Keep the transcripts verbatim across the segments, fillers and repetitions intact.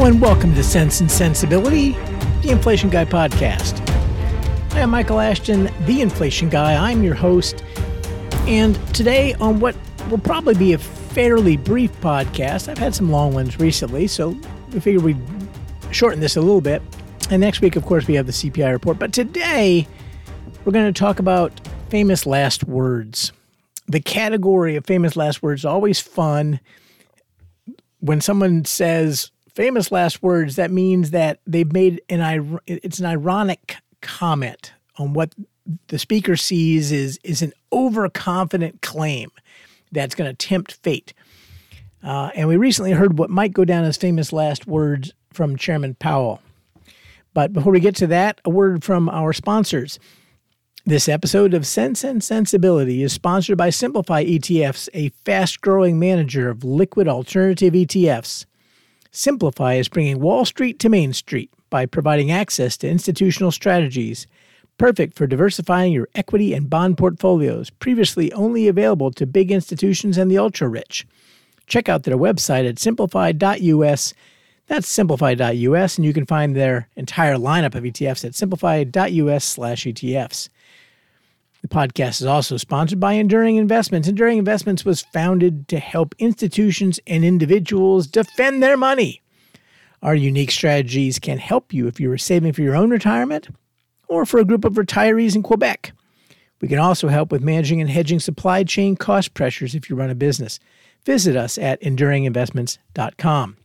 and welcome to Sense and Sensibility, the Inflation Guy podcast. I am Michael Ashton, the Inflation Guy. I'm your host, and today on what will probably be a fairly brief podcast, I've had some long ones recently, so we figured we'd shorten this a little bit. And next week, of course, we have the C P I report. But today, we're going to talk about famous last words. The category of famous last words is always fun. When someone says famous last words, that means that they've made an it's an ironic comment on what the speaker sees is, is an overconfident claim that's going to tempt fate. Uh, and we recently heard what might go down as famous last words from Chairman Powell. But before we get to that, a word from our sponsors. This episode of Sense and Sensibility is sponsored by Simplify E T Fs, a fast-growing manager of liquid alternative E T Fs. Simplify is bringing Wall Street to Main Street by providing access to institutional strategies, perfect for diversifying your equity and bond portfolios, previously only available to big institutions and the ultra-rich. Check out their website at simplify dot U S. That's simplify dot U S, and you can find their entire lineup of E T Fs at simplify dot U S slash E T Fs. The podcast is also sponsored by Enduring Investments. Enduring Investments was founded to help institutions and individuals defend their money. Our unique strategies can help you if you are saving for your own retirement or for a group of retirees in Quebec. We can also help with managing and hedging supply chain cost pressures if you run a business. Visit us at enduring investments dot com.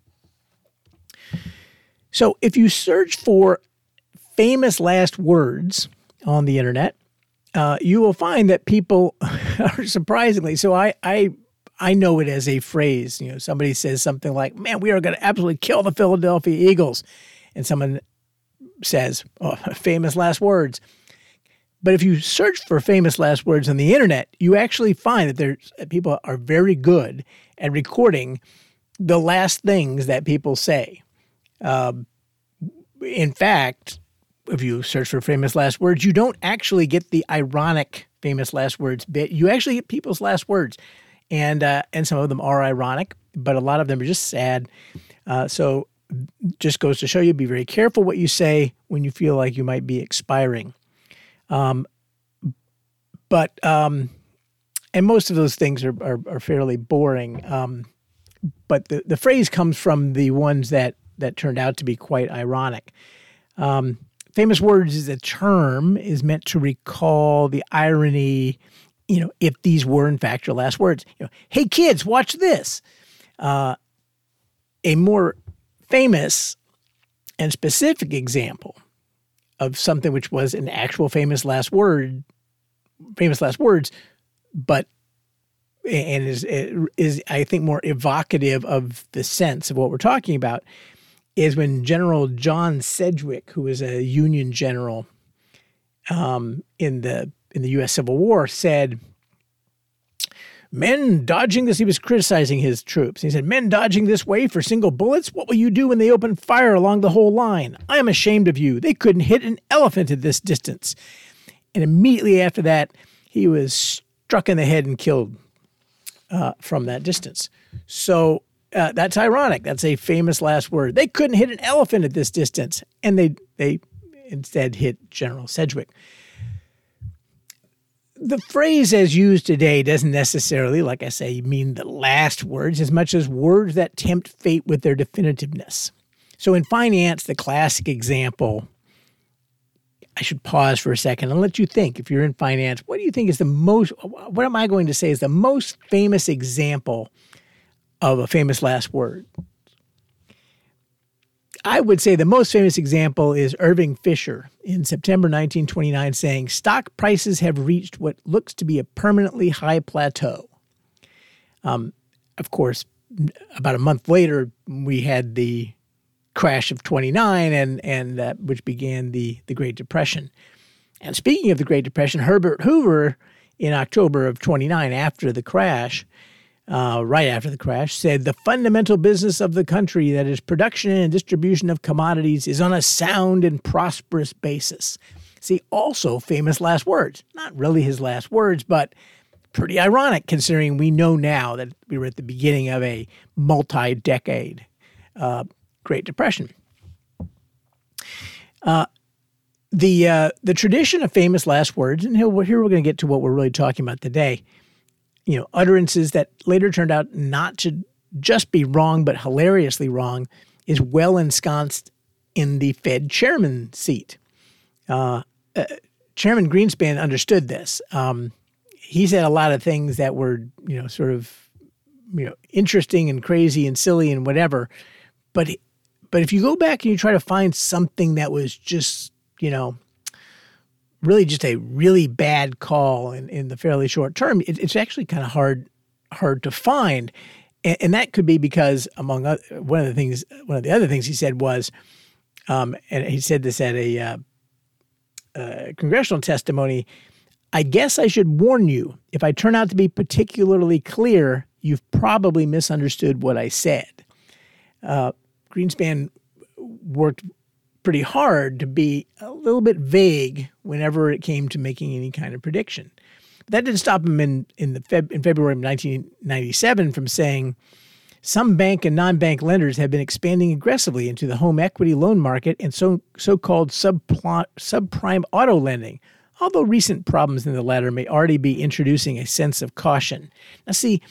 So if you search for famous last words on the internet, uh, you will find that people are surprisingly, so I, I I know it as a phrase. You know, somebody says something like, man, we are going to absolutely kill the Philadelphia Eagles. And someone says, oh, famous last words. But if you search for famous last words on the internet, you actually find that there's people are very good at recording the last things that people say. Uh, in fact, if you search for famous last words, you don't actually get the ironic famous last words bit. You actually get people's last words. And uh, and some of them are ironic, but a lot of them are just sad. Uh, so just goes to show you, be very careful what you say when you feel like you might be expiring. Um, but, um, and most of those things are, are, are fairly boring. Um, but the, the phrase comes from the ones that, that turned out to be quite ironic. Um, famous words is a term is meant to recall the irony, you know, if these were in fact your last words. You know, hey kids, watch this. Uh, a more famous and specific example of something which was an actual famous last word, famous last words, but and is is I think more evocative of the sense of what we're talking about, is when General John Sedgwick, who was a Union general um, in the in the U S Civil War, said, men dodging this, he was criticizing his troops. He said, men dodging this way for single bullets, what will you do when they open fire along the whole line? I am ashamed of you. They couldn't hit an elephant at this distance. And immediately after that, he was struck in the head and killed uh, from that distance. So uh, that's ironic. That's a famous last word. They couldn't hit an elephant at this distance. And they, they instead hit General Sedgwick. The phrase as used today doesn't necessarily, like I say, mean the last words as much as words that tempt fate with their definitiveness. So in finance, the classic example, I should pause for a second and let you think. If you're in finance, what do you think is the most, what am I going to say is the most famous example of a famous last word? I would say the most famous example is Irving Fisher in September nineteen twenty-nine saying, stock prices have reached what looks to be a permanently high plateau. Um, of course, about a month later, we had the crash of twenty-nine, and and uh, which began the, the Great Depression. And speaking of the Great Depression, Herbert Hoover in October of twenty-nine, after the crash, Uh, right after the crash, said the fundamental business of the country, that is production and distribution of commodities, is on a sound and prosperous basis. See, also famous last words. Not really his last words, but pretty ironic considering we know now that we were at the beginning of a multi-decade uh, Great Depression. Uh, the uh, the tradition of famous last words, and here we're, here we're going to get to what we're really talking about today, you know, utterances that later turned out not to just be wrong, but hilariously wrong, is well ensconced in the Fed chairman seat. Uh, uh, Chairman Greenspan understood this. Um, he said a lot of things that were, you know, sort of, you know, interesting and crazy and silly and whatever. But, but if you go back and you try to find something that was just, you know, really just a really bad call in, in the fairly short term, it, it's actually kind of hard, hard to find. And, and that could be because, among other, one of the things, one of the other things he said was, um, and he said this at a uh, uh, congressional testimony, I guess I should warn you, if I turn out to be particularly clear, you've probably misunderstood what I said. Uh, Greenspan worked pretty hard to be a little bit vague whenever it came to making any kind of prediction. But that didn't stop him in in the Feb, in February of nineteen ninety-seven from saying some bank and non-bank lenders have been expanding aggressively into the home equity loan market and so so-called subpl- subprime auto lending, although recent problems in the latter may already be introducing a sense of caution. Now, see,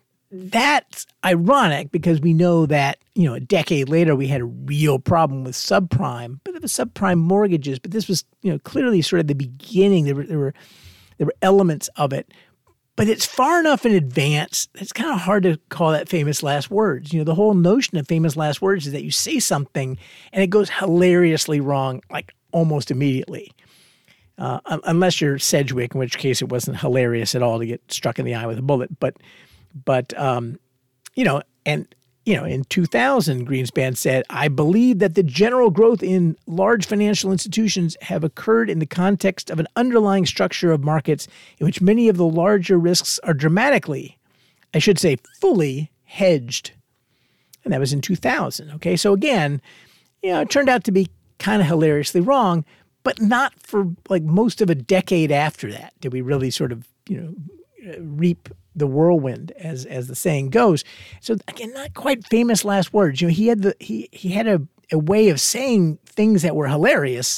that's ironic because we know that, you know, a decade later we had a real problem with subprime, but it was subprime mortgages. But this was, you know, clearly sort of the beginning. There were there were there were elements of it, but it's far enough in advance. It's kind of hard to call that famous last words. You know, the whole notion of famous last words is that you say something and it goes hilariously wrong, like almost immediately. Uh, unless you're Sedgwick, in which case it wasn't hilarious at all to get struck in the eye with a bullet. But, but um, you know, and, you know, in two thousand, Greenspan said, I believe that the general growth in large financial institutions have occurred in the context of an underlying structure of markets in which many of the larger risks are dramatically, I should say fully, hedged. And that was in two thousand. Okay, so again, you know, it turned out to be kind of hilariously wrong, but not for like most of a decade after that did we really sort of, you know, reap the whirlwind, as as the saying goes. So again, not quite famous last words. You know, he had the he he had a, a way of saying things that were hilarious,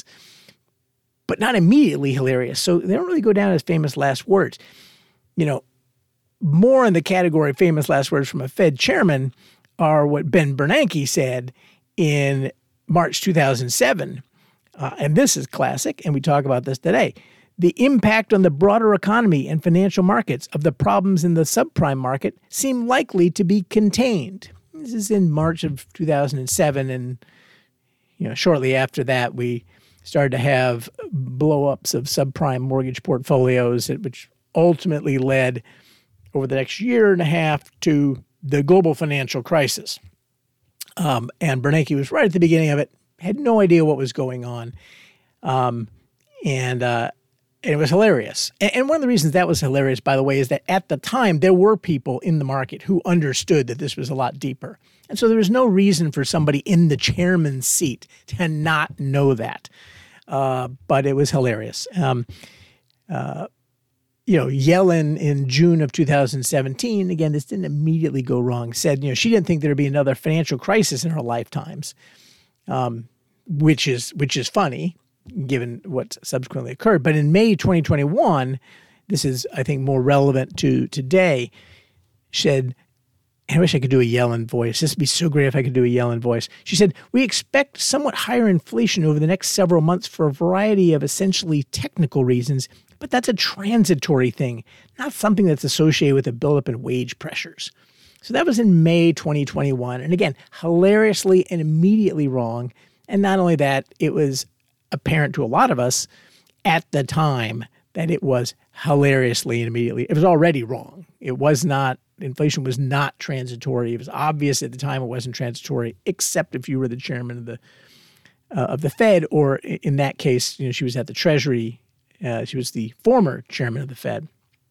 but not immediately hilarious. So they don't really go down as famous last words. You know, more in the category of famous last words from a Fed chairman are what Ben Bernanke said in March two thousand seven. Uh, and this is classic, and we talk about this today. The impact on the broader economy and financial markets of the problems in the subprime market seem likely to be contained. This is in March of two thousand seven, and you know, shortly after that, we started to have blow-ups of subprime mortgage portfolios, which ultimately led over the next year and a half to the global financial crisis. Um, and Bernanke was right at the beginning of it, had no idea what was going on, um, and uh, and it was hilarious. And, and one of the reasons that was hilarious, by the way, is that at the time there were people in the market who understood that this was a lot deeper. And so there was no reason for somebody in the chairman's seat to not know that. Uh, but it was hilarious. Um, uh, you know, Yellen in June of two thousand seventeen, again, this didn't immediately go wrong, said, you know, she didn't think there'd be another financial crisis in her lifetimes, um, which is which is funny, given what subsequently occurred. But in May twenty twenty-one, this is, I think, more relevant to today, she said, I wish I could do a Yellen voice. This would be so great if I could do a Yellen voice. She said, we expect somewhat higher inflation over the next several months for a variety of essentially technical reasons, but that's a transitory thing, not something that's associated with a buildup in wage pressures. So that was in May twenty twenty-one. And again, hilariously and immediately wrong. And not only that, it was apparent to a lot of us at the time that it was hilariously and immediately, it was already wrong. It was not, inflation was not transitory. It was obvious at the time it wasn't transitory, except if you were the chairman of the uh, of the Fed, or in that case, you know, she was at the Treasury. Uh, she was the former chairman of the Fed.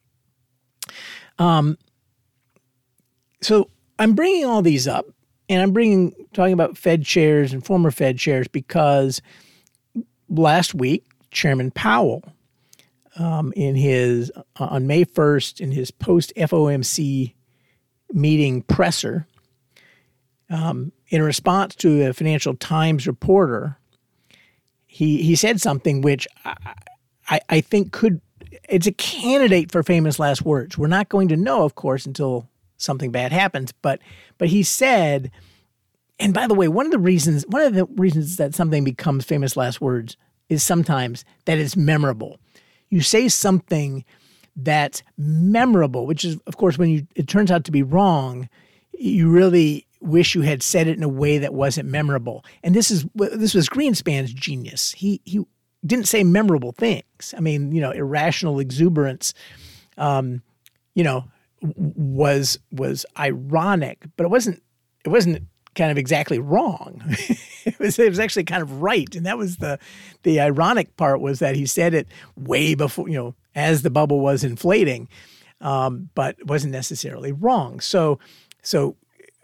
Um. So I'm bringing all these up, and I'm bringing talking about Fed chairs and former Fed chairs because last week, Chairman Powell, um, in his on May first, in his post-F O M C meeting presser, Um, in response to a Financial Times reporter, he he said something which I, I, I think could it's a candidate for famous last words. We're not going to know, of course, until something bad happens. But but he said, and by the way, one of the reasons one of the reasons that something becomes famous last words is sometimes that it's memorable. You say something that's memorable, which is, of course, when you it turns out to be wrong, you really wish you had said it in a way that wasn't memorable. And this is this was Greenspan's genius. He he didn't say memorable things. I mean, you know, irrational exuberance, um, you know, was was ironic, but it wasn't it wasn't kind of exactly wrong. it was it was actually kind of right, and that was the the ironic part was that he said it way before, you know, as the bubble was inflating, um, but it wasn't necessarily wrong. So so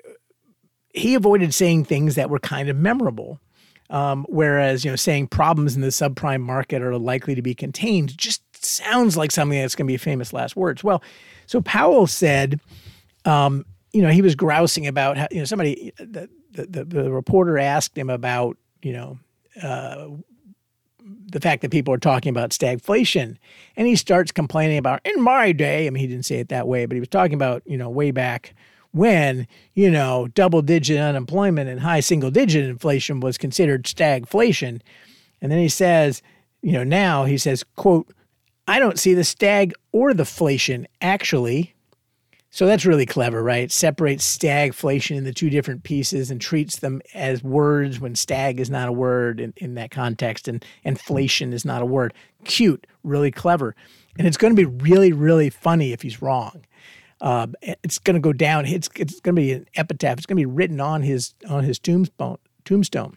he avoided saying things that were kind of memorable. Um, whereas, you know, saying problems in the subprime market are likely to be contained just sounds like something that's going to be famous last words. Well, so Powell said, um, you know, he was grousing about how, you know, somebody, the, the, the reporter asked him about, you know, uh, the fact that people are talking about stagflation. And he starts complaining about, in my day, I mean, he didn't say it that way, but he was talking about, you know, way back when, you know, double-digit unemployment and high single-digit inflation was considered stagflation. And then he says, you know, now he says, quote, I don't see the stag or the flation, actually. So that's really clever, right? Separates stagflation into two different pieces and treats them as words when stag is not a word in, in that context and inflation is not a word. Cute, really clever. And it's going to be really, really funny if he's wrong. Uh, it's going to go down. It's it's going to be an epitaph. It's going to be written on his on his tombstone. Tombstone.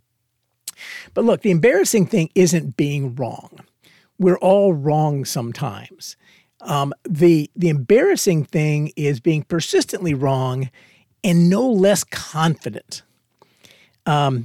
But look, the embarrassing thing isn't being wrong. We're all wrong sometimes. Um, the the embarrassing thing is being persistently wrong and no less confident. Um,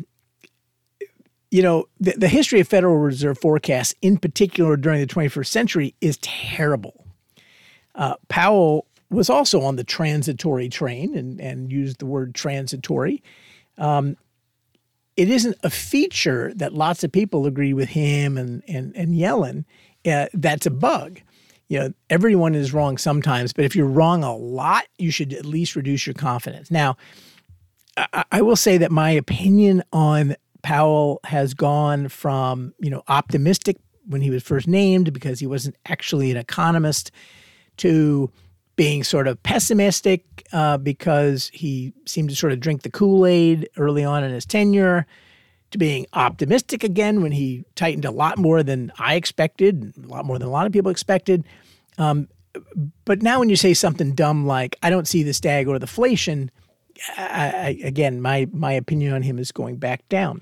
you know, the, the history of Federal Reserve forecasts, in particular during the twenty-first century, is terrible. Uh, Powell was also on the transitory train and, and used the word transitory. Um, it isn't a feature that lots of people agree with him and, and, and Yellen. Uh, that's a bug. You know, everyone is wrong sometimes, but if you're wrong a lot, you should at least reduce your confidence. Now, I, I will say that my opinion on Powell has gone from, you know, optimistic when he was first named because he wasn't actually an economist to being sort of pessimistic uh, because he seemed to sort of drink the Kool-Aid early on in his tenure, to being optimistic again when he tightened a lot more than I expected, a lot more than a lot of people expected. Um, but now when you say something dumb like, I don't see the stag or the flation, I, I, again, my my opinion on him is going back down.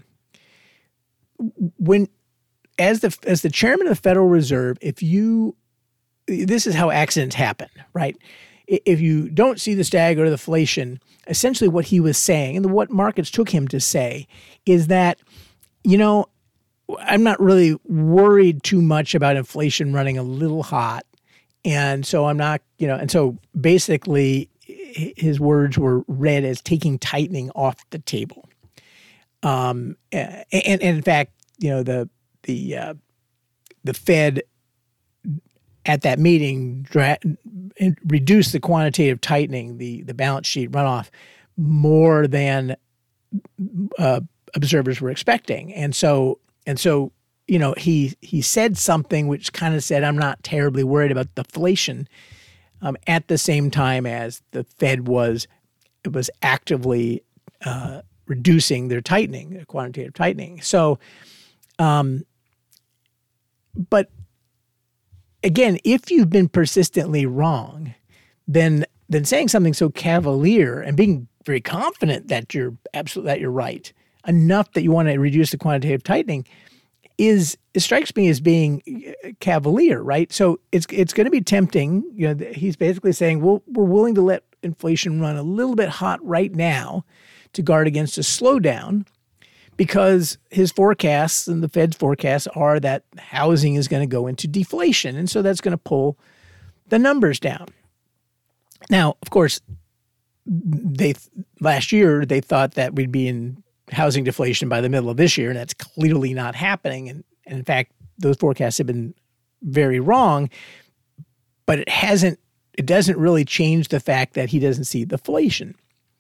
When, as the as the chairman of the Federal Reserve, if you this is how accidents happen, right? If you don't see the stag or the flation, essentially what he was saying and what markets took him to say is that, you know, I'm not really worried too much about inflation running a little hot. And so I'm not, you know, and so basically his words were read as taking tightening off the table. Um, and, and in fact, you know, the, the, uh, the Fed at that meeting dra- reduced the quantitative tightening, the, the balance sheet runoff, more than uh, observers were expecting. And so, and so, you know, he he said something which kind of said, I'm not terribly worried about deflation, um, at the same time as the Fed was it was actively uh, reducing their tightening, their quantitative tightening. So, um, but again, if you've been persistently wrong, then then saying something so cavalier and being very confident that you're absolutely that you're right enough that you want to reduce the quantitative tightening is it strikes me as being cavalier, right? So it's it's going to be tempting. You know, he's basically saying, well, we're willing to let inflation run a little bit hot right now to guard against a slowdown, because his forecasts and the Fed's forecasts are that housing is going to go into deflation. And so that's going to pull the numbers down. Now, of course, they last year they thought that we'd be in housing deflation by the middle of this year, and that's clearly not happening. And, and in fact, those forecasts have been very wrong. But it hasn't. It doesn't really change the fact that he doesn't see deflation.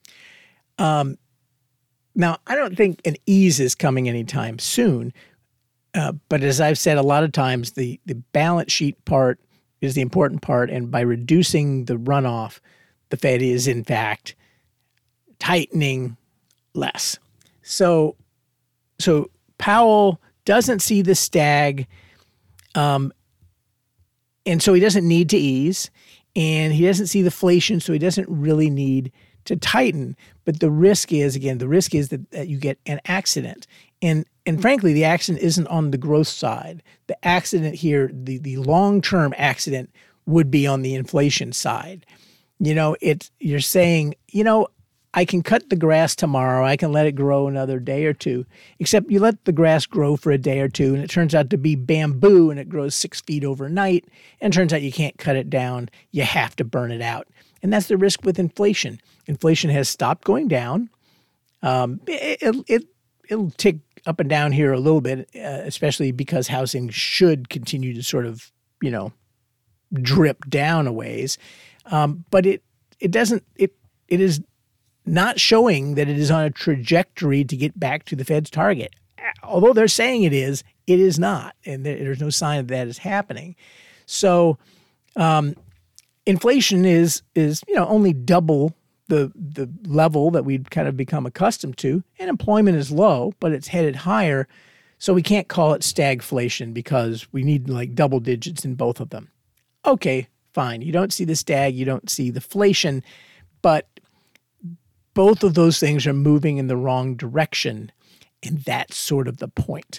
Um, now, I don't think an ease is coming anytime soon. Uh, but as I've said a lot of times, the, the balance sheet part is the important part. And by reducing the runoff, the Fed is, in fact, tightening less. So, so Powell doesn't see the stag, um, and so he doesn't need to ease. And he doesn't see deflation, so he doesn't really need to tighten. But the risk is, again, the risk is that, that you get an accident. And and frankly, the accident isn't on the growth side. The accident here, the, the long-term accident would be on the inflation side. You know, it's you're saying, you know, I can cut the grass tomorrow. I can let it grow another day or two. Except you let the grass grow for a day or two, and it turns out to be bamboo, and it grows six feet overnight. And it turns out you can't cut it down. You have to burn it out. And that's the risk with inflation. Inflation has stopped going down. Um, it, it, it, it'll tick up and down here a little bit, uh, especially because housing should continue to sort of, you know, drip down a ways. Um, but it it doesn't it it is not showing that it is on a trajectory to get back to the Fed's target. Although they're saying it is, it is not, and there, there's no sign that that is happening. So, um, inflation is is you know only double the the level that we'd kind of become accustomed to, and employment is low, but it's headed higher. So we can't call it stagflation because we need like double digits in both of them. Okay, fine. You don't see the stag, you don't see the inflation, but both of those things are moving in the wrong direction, and that's sort of the point.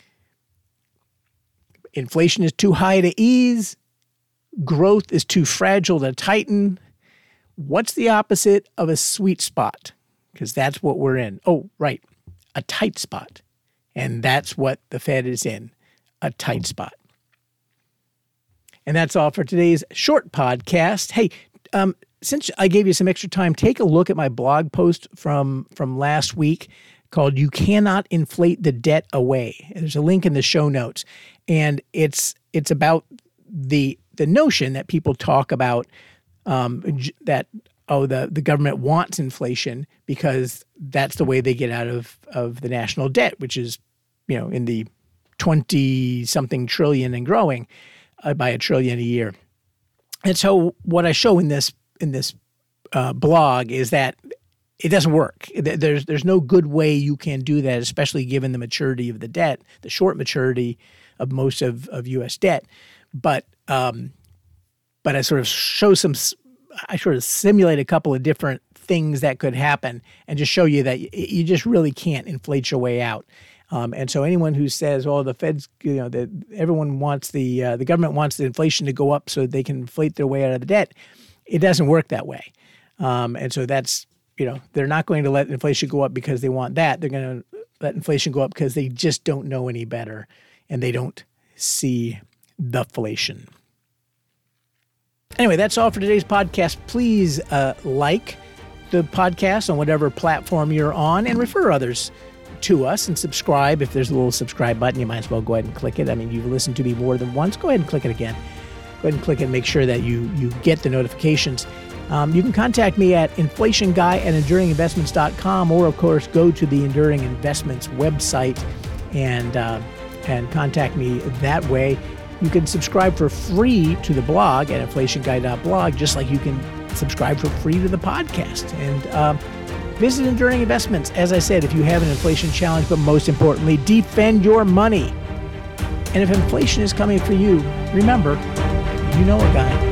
Inflation is too high to ease. Growth is too fragile to tighten. What's the opposite of a sweet spot? Because that's what we're in. Oh, right, a tight spot. And that's what the Fed is in, a tight spot. And that's all for today's short podcast. Hey, um, since I gave you some extra time, take a look at my blog post from, from last week called You Cannot Inflate the Debt Away. There's a link in the show notes. And it's it's about the the notion that people talk about um, that, oh, the, the government wants inflation because that's the way they get out of, of the national debt, which is, you know, in the twenty-something trillion and growing uh, by a trillion a year. And so what I show in this in this uh, blog is that it doesn't work. There's there's no good way you can do that, especially given the maturity of the debt, the short maturity of most of, of U S debt. But um, but I sort of show some, I sort of simulate a couple of different things that could happen and just show you that you just really can't inflate your way out. Um, and so anyone who says, "Oh, the Fed's, you know, that everyone wants the uh, the government wants the inflation to go up so they can inflate their way out of the debt," it doesn't work that way. Um, and so that's, you know, they're not going to let inflation go up because they want that. They're going to let inflation go up because they just don't know any better and they don't see the inflation. Anyway, that's all for today's podcast. Please uh, like the podcast on whatever platform you're on and refer others to us and subscribe. If there's a little subscribe button, you might as well go ahead and click it. I mean, you've listened to me more than once. Go ahead and click it again. Go ahead and click it and make sure that you you get the notifications. Um, you can contact me at inflation guy at enduring investments dot com, or of course go to the Enduring Investments website and uh, and contact me that way. You can subscribe for free to the blog at inflation guy dot blog, just like you can subscribe for free to the podcast. And uh, visit Enduring Investments, as I said, if you have an inflation challenge, but most importantly, defend your money. And if inflation is coming for you, remember, you know a guy.